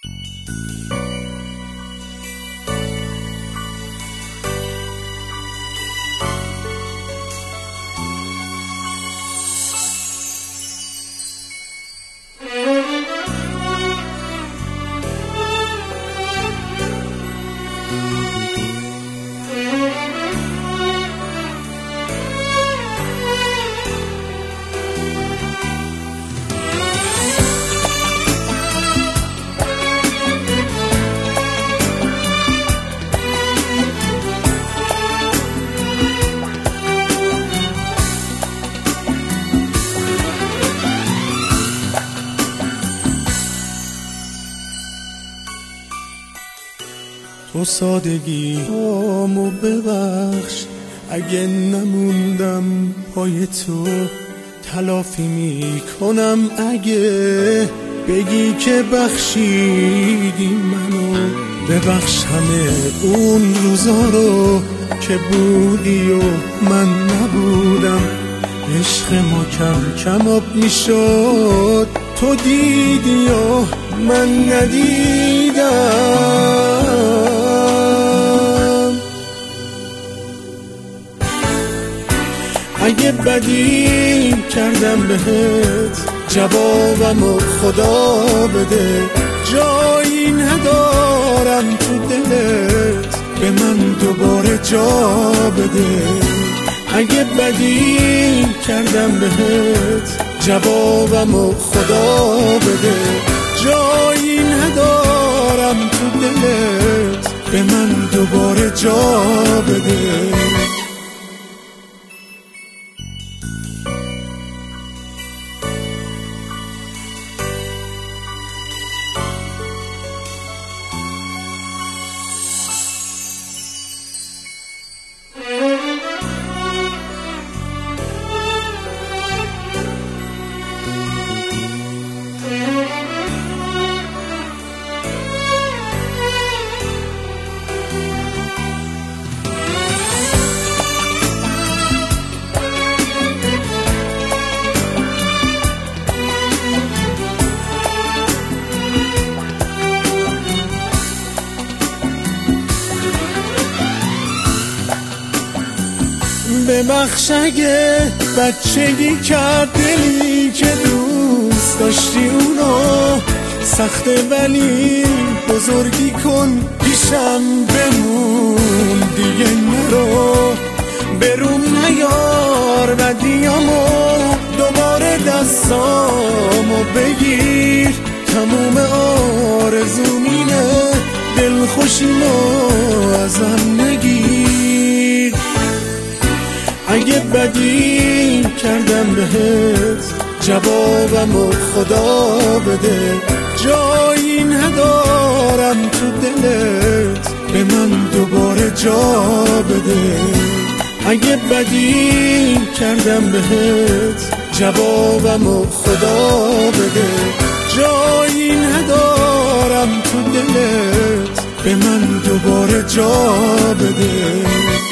تو سادگی هامو ببخش، اگه نموندم پای تو تلافی میکنم. اگه بگی که بخشیدی منو، ببخش همه اون روزا رو که بودی و من نبودم. عشق ما کم کم آب میشد، تو دیدی و من ندیدم. اگه بدی کردم بهت، جوابمو خدا بده. جایی ندارم تو دلت، به من دوباره جا بده. اگه بدی کردم بهت، جوابمو خدا بده. جایی ندارم تو دلت، به من دوباره جا بده. ببخش اگه بچگی کرد دلی که دوست داشتی اونو. سخته ولی بزرگی کن، پیشم بمون دیگه نرو. بروم نیار بدیامو، دوباره دستامو بگیر. تموم آرزومینه، دلخوشیمو ازم نگیر. اگه بدی کردم بهت، جوابمو خدا بده. جایی ندارم تو دلت، به من دوباره جا بده. اگه بدی کردم بهت، جوابمو خدا بده. جایی ندارم تو دلت، به من دوباره جا بده.